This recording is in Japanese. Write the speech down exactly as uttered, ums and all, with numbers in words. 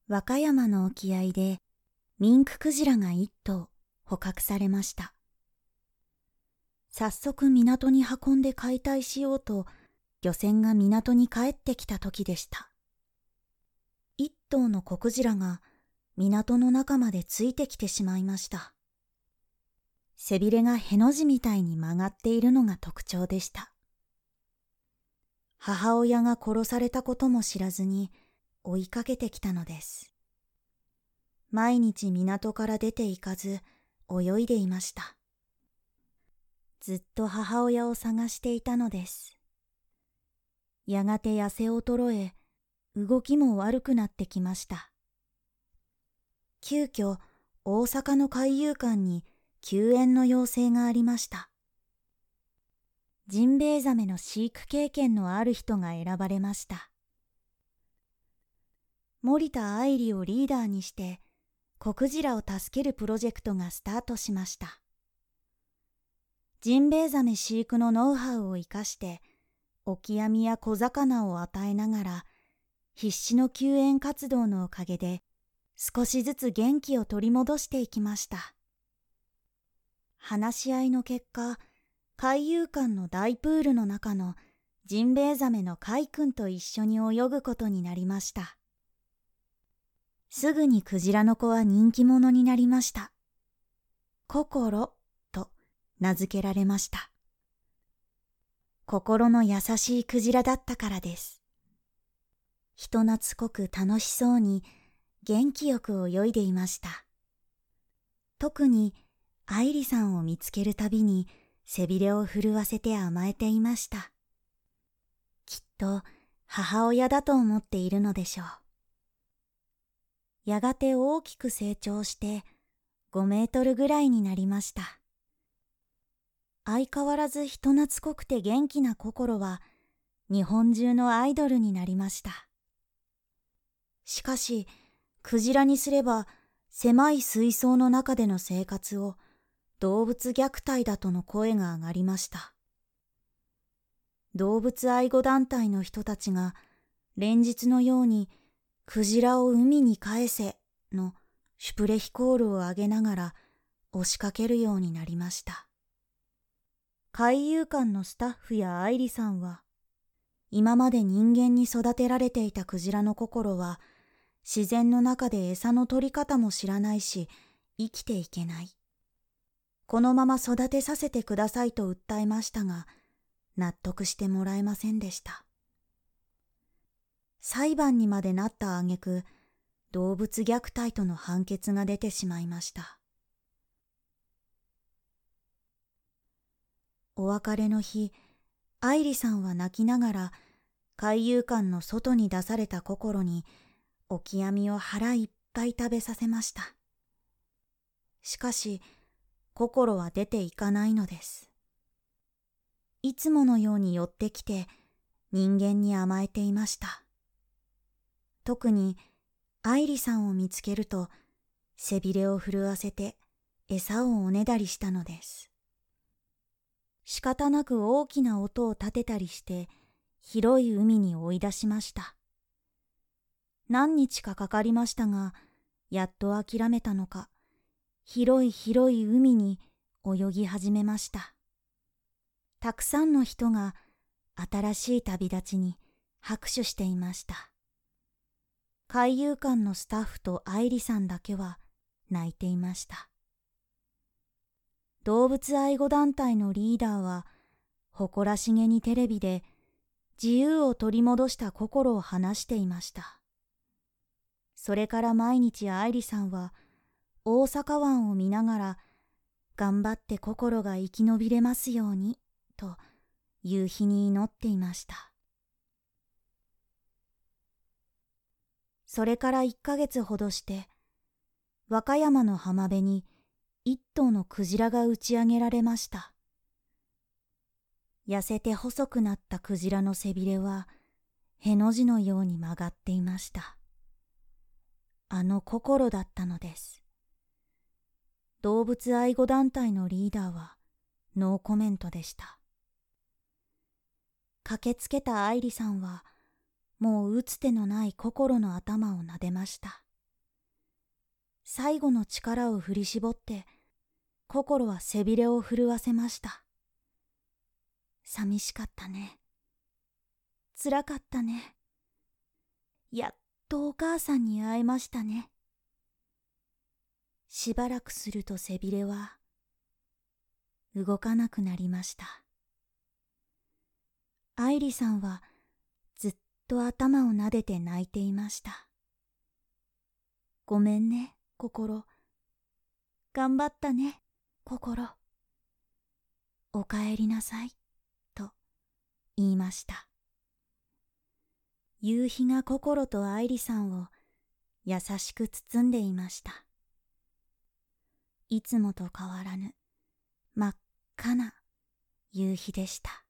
和歌山の沖合でミンククジラが一頭捕獲されました。早速港に運んで解体しようと漁船が港に帰ってきた時でした。一頭の子クジラが港の中までついてきてしまいました。背びれがへの字みたいに曲がっているのが特徴でした。母親が殺されたことも知らずに追いかけてきたのです。毎日港から出て行かず泳いでいました。ずっと母親を探していたのです。やがて痩せ衰え、動きも悪くなってきました。急遽大阪の海遊館に救援の要請がありました。ジンベエザメの飼育経験のある人が選ばれました。森田愛理をリーダーにして子クジラを助けるプロジェクトがスタートしました。ジンベエザメ飼育のノウハウを生かしてオキアミや小魚を与えながら必死の救援活動のおかげで少しずつ元気を取り戻していきました。話し合いの結果、海遊館の大プールの中のジンベエザメのカイ君と一緒に泳ぐことになりました。すぐにクジラの子は人気者になりました。ココロと名付けられました。心の優しいクジラだったからです。人懐っこく楽しそうに元気よく泳いでいました。特に愛理さんを見つけるたびに背びれを震わせて甘えていました。きっと母親だと思っているのでしょう。やがて大きく成長してごメートルぐらいになりました。相変わらず人懐っこくて元気な心は日本中のアイドルになりました。しかし、クジラにすれば狭い水槽の中での生活を動物虐待だとの声が上がりました。動物愛護団体の人たちが連日のようにクジラを海に返せのシュプレヒコールを上げながら押しかけるようになりました。海遊館のスタッフや愛理さんは今まで人間に育てられていたクジラの心は自然の中で餌の取り方も知らないし生きていけない。このまま育てさせてくださいと訴えましたが、納得してもらえませんでした。裁判にまでなった挙句、動物虐待との判決が出てしまいました。お別れの日、愛理さんは泣きながら海遊館の外に出された心にオキアミを腹いっぱい食べさせました。しかし、心は出ていかないのです。いつものように寄ってきて人間に甘えていました。特に愛理さんを見つけると背びれを震わせて餌をおねだりしたのです。仕方なく大きな音を立てたりして広い海に追い出しました。何日かかかりましたが、やっと諦めたのか、広い広い海に泳ぎ始めました。たくさんの人が新しい旅立ちに拍手していました。海遊館のスタッフと愛理さんだけは泣いていました。動物愛護団体のリーダーは誇らしげにテレビで自由を取り戻した心を話していました。それから毎日愛理さんは大阪湾を見ながら頑張って心が生き延びれますようにと夕日に祈っていました。それから一ヶ月ほどして和歌山の浜辺に一頭のクジラが打ち上げられました。痩せて細くなったクジラの背びれはへの字のように曲がっていました。あの心だったのです。動物愛護団体のリーダーはノーコメントでした。駆けつけた愛理さんはもう打つ手のない心の頭を撫でました。 最後の力を振り絞って、心は背びれを震わせました。寂しかったね。辛かったね。やっとお母さんに会えましたね。しばらくすると背びれは動かなくなりました。愛理さんはずっと頭を撫でて泣いていました。ごめんね、心。頑張ったね、心。おかえりなさい、と言いました。夕日が心と愛理さんを優しく包んでいました。いつもと変わらぬ真っ赤な夕日でした。